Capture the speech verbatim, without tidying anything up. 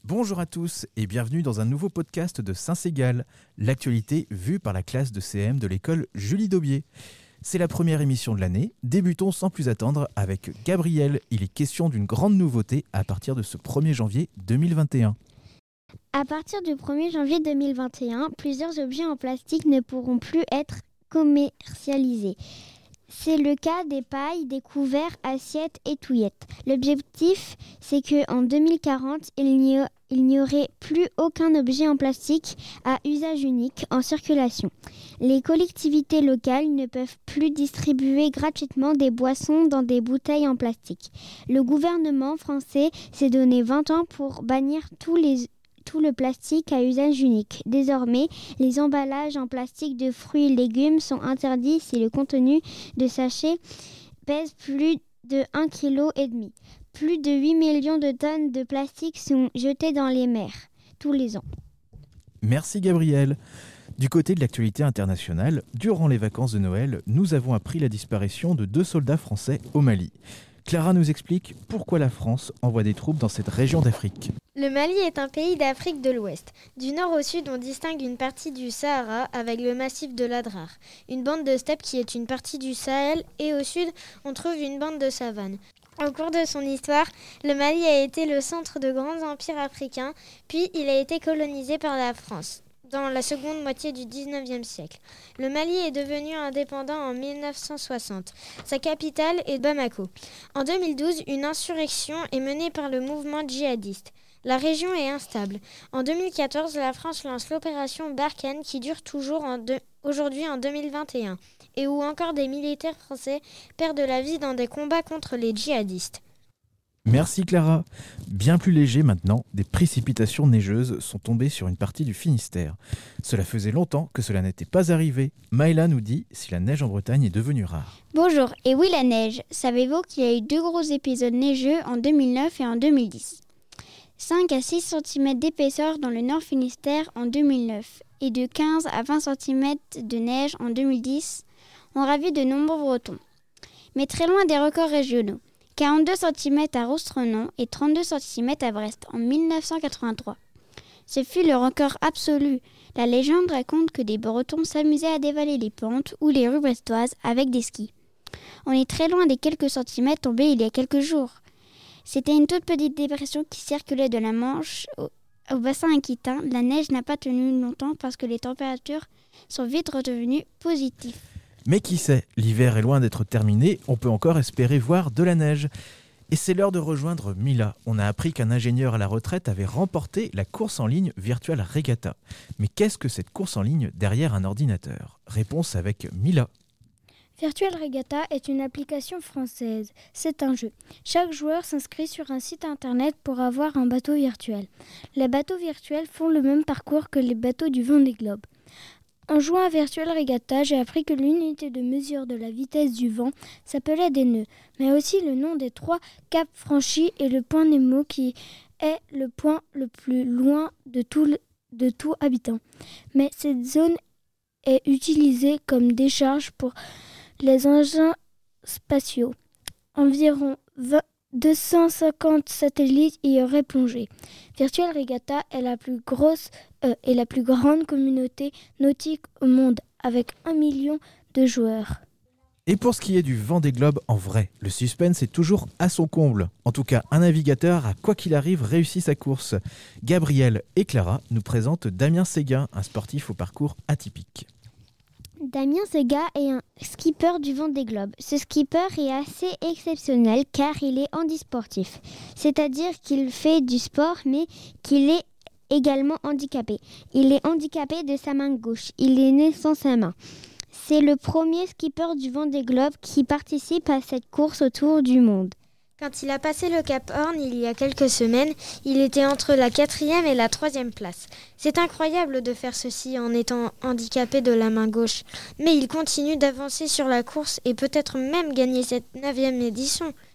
Bonjour à tous et bienvenue dans un nouveau podcast de Saint-Ségal, l'actualité vue par la classe de C M de l'école Julie Daubier. C'est la première émission de l'année, débutons sans plus attendre avec Gabriel. Il est question d'une grande nouveauté à partir de ce premier janvier deux mille vingt et un. À partir du premier janvier deux mille vingt et un, plusieurs objets en plastique ne pourront plus être commercialisés. C'est le cas des pailles, des couverts, assiettes et touillettes. L'objectif, c'est qu'en deux mille quarante, il n'y, a, il n'y aurait plus aucun objet en plastique à usage unique en circulation. Les collectivités locales ne peuvent plus distribuer gratuitement des boissons dans des bouteilles en plastique. Le gouvernement français s'est donné vingt ans pour bannir tous les tout le plastique à usage unique. Désormais, les emballages en plastique de fruits et légumes sont interdits si le contenu de sachets pèse plus de un virgule cinq kilos. Plus de huit millions de tonnes de plastique sont jetées dans les mers tous les ans. Merci Gabriel. Du côté de l'actualité internationale, durant les vacances de Noël, nous avons appris la disparition de deux soldats français au Mali. Clara nous explique pourquoi la France envoie des troupes dans cette région d'Afrique. Le Mali est un pays d'Afrique de l'Ouest. Du nord au sud, on distingue une partie du Sahara avec le massif de l'Adrar, une bande de steppe qui est une partie du Sahel, et au sud, on trouve une bande de savane. Au cours de son histoire, le Mali a été le centre de grands empires africains, puis il a été colonisé par la France dans la seconde moitié du dix-neuvième siècle. Le Mali est devenu indépendant en mille neuf cent soixante. Sa capitale est Bamako. En deux mille douze, une insurrection est menée par le mouvement djihadiste. La région est instable. En deux mille quatorze, la France lance l'opération Barkhane qui dure toujours en de... aujourd'hui en deux mille vingt et un et où encore des militaires français perdent la vie dans des combats contre les djihadistes. Merci Clara. Bien plus léger maintenant, des précipitations neigeuses sont tombées sur une partie du Finistère. Cela faisait longtemps que cela n'était pas arrivé. Maëla nous dit si la neige en Bretagne est devenue rare. Bonjour, et oui la neige. Savez-vous qu'il y a eu deux gros épisodes neigeux en deux mille neuf et en deux mille dix? cinq à six centimètres d'épaisseur dans le Nord Finistère en deux mille neuf et de quinze à vingt centimètres de neige en deux mille dix ont ravi de nombreux Bretons. Mais très loin des records régionaux. quarante-deux centimètres à Rostrenon et trente-deux centimètres à Brest en mille neuf cent quatre-vingt-trois. Ce fut le record absolu. La légende raconte que des Bretons s'amusaient à dévaler les pentes ou les rues brestoises avec des skis. On est très loin des quelques centimètres tombés il y a quelques jours. C'était une toute petite dépression qui circulait de la Manche au, au bassin aquitain. La neige n'a pas tenu longtemps parce que les températures sont vite redevenues positives. Mais qui sait, l'hiver est loin d'être terminé, on peut encore espérer voir de la neige. Et c'est l'heure de rejoindre Mila. On a appris qu'un ingénieur à la retraite avait remporté la course en ligne Virtual Regatta. Mais qu'est-ce que cette course en ligne derrière un ordinateur? Réponse avec Mila. Virtual Regatta est une application française. C'est un jeu. Chaque joueur s'inscrit sur un site internet pour avoir un bateau virtuel. Les bateaux virtuels font le même parcours que les bateaux du Vendée Globe. En jouant à Virtual Regatta, j'ai appris que l'unité de mesure de la vitesse du vent s'appelait des nœuds, mais aussi le nom des trois caps franchis et le point Nemo qui est le point le plus loin de tout, le, de tout habitant. Mais cette zone est utilisée comme décharge pour les engins spatiaux. Environ vingt, deux cent cinquante satellites y auraient plongé. Virtual Regatta est la plus grosse euh, et la plus grande communauté nautique au monde, avec un million de joueurs. Et pour ce qui est du Vendée Globe en vrai, le suspense est toujours à son comble. En tout cas, un navigateur a, quoi qu'il arrive, réussi sa course. Gabriel et Clara nous présentent Damien Séguin, un sportif au parcours atypique. Damien Séguin est un skipper du Vendée Globe. Ce skipper est assez exceptionnel car il est handisportif, c'est-à-dire qu'il fait du sport mais qu'il est également handicapé. Il est handicapé de sa main gauche, il est né sans sa main. C'est le premier skipper du Vendée Globe qui participe à cette course autour du monde. Quand il a passé le Cap Horn il y a quelques semaines, il était entre la quatrième et la troisième place. C'est incroyable de faire ceci en étant handicapé de la main gauche. Mais il continue d'avancer sur la course et peut-être même gagner cette neuvième édition.